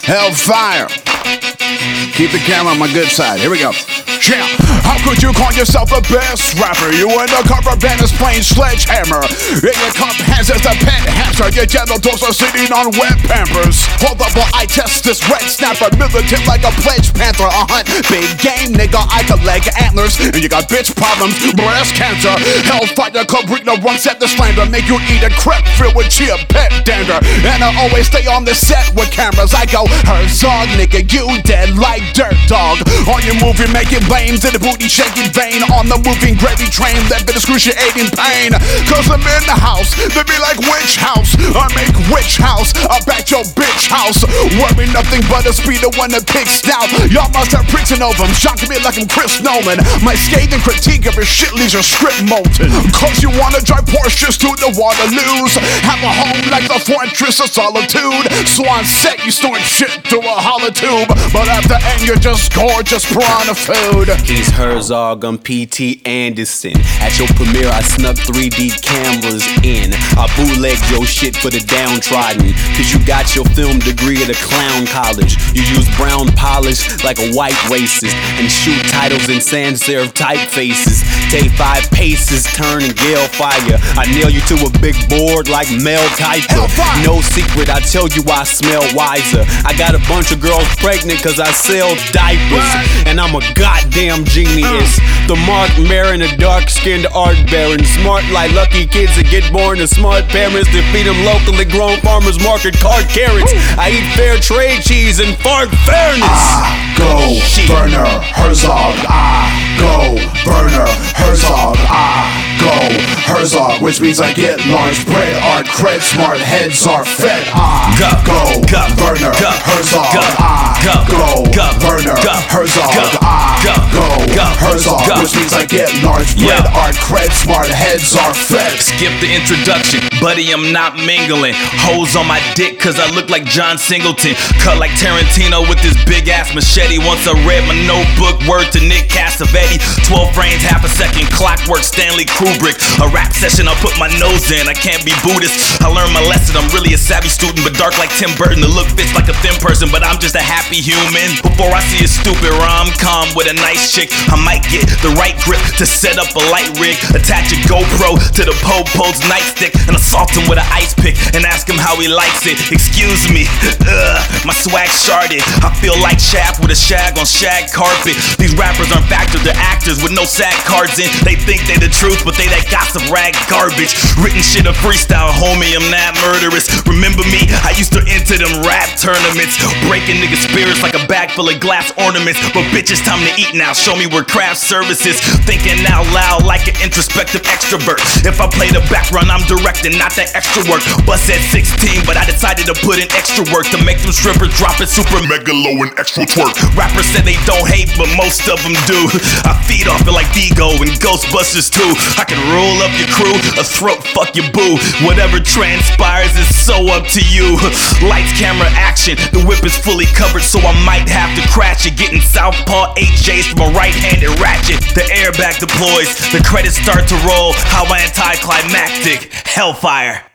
Hellfire. Keep the camera on my good side. Here we go. Yeah. How could you call yourself the best rapper? You in the cover band is playing Sledgehammer. In your cup hands is a pet hamster. Your genitals are sitting on wet pampers. Hold up while I test this red snapper. Militant like a pledge panther. I hunt big game, nigga. I collect antlers. And you got bitch problems, breast cancer. Hellfire Cabrina runs at the slander. Make you eat a crepe filled with chia pet dander. And I always stay on the set with cameras. I go Herzog, nigga, you dead like dirt dog. On your movie making blames in the booty shaking vein. On the moving gravy train, that been excruciating pain. Cause I'm in the house, they be like witch house. I make witch house, I back your bitch house. Worry nothing but a speeder when the pig stout. Y'all must have prison over him, shocking me like I'm Chris Nolan. My scathing critique of his shit leaves your script molten. Cause you wanna drive Porsches to the Waterloos. Have a home like the Fortress of Solitude. So on set you snorting shit through a hollow tube. But at the end you're just gorgeous piranha food. He's Herzog, I'm P.T. Anderson. At your premiere, I snuck 3D cameras in. I bootlegged your shit for the downtrodden. Cause you got your film degree at a clown college. You use brown polish like a white racist. And shoot titles in sans serif typefaces. Take 5 paces, turn and gale fire. I nail you to a big board like Mel Kiper. No secret, I tell you I smell wiser. I got a bunch of girls pregnant cause I sell diapers. And I'm a goddamn genius. The Mark Maron, a dark-skinned art baron. Smart like lucky kids that get born to smart parents that feed them locally grown farmers market card carrots. I eat fair trade cheese and fart fairness. Go Werner Herzog. Go Werner Herzog. Go Herzog, which means I get large bread. Art cred, smart heads are fed. Go Werner Herzog. Go Werner Herzog. Go Herzog, which means I get large bread. Art cred, smart heads are fed. Skip the introduction, buddy, I'm not mingling. Hoes on my dick cause I look like John Singleton. Cut like Tarantino with this big ass machete. Once I read my notebook, word to Nick Cassavetes. 12 frames, half a second, clockwork, Stanley Kubrick. A rap session, I'll put my nose in, I can't be Buddhist. I learned my lesson, I'm really a savvy student, but dark like Tim Burton. The look fits like a thin person, but I'm just a happy human. Before I see a stupid rom-com with a nice chick, I might get the right grip to set up a light rig. Attach a GoPro to the po-po's nightstick and assault him with an ice pick and ask him how he likes it. Excuse me, my swag sharded. I feel like Shaft with a shag on shag carpet. These rappers aren't factors, they're actors with no SAG cards in. They think they the truth, but they that gossip rag garbage. Written shit a freestyle, homie, I'm not murderous. Remember me, I used to enter them rap tournaments, breaking niggas' spirits like a bag full of glass ornaments. But bitch, it's time to eat now, show me where craft services. Thinking out loud like an introspective extrovert. If I play the background, I'm directing, not that extra work. Bust at 16, but I decided to put in extra work to make them strippers drop it super megalo and extra twerk. Rappers said they don't hate, but most of them do. I feed off it like Vigo and Ghostbusters too. I can roll up your crew, a throat fuck your boo. Whatever transpires is so up to you. Lights, camera, action, the whip is fully covered, so I might have to crash it. Getting southpaw 8Js from a right-handed ratchet. The airbag deploys, the credits start to roll. How anticlimactic, Hellfire.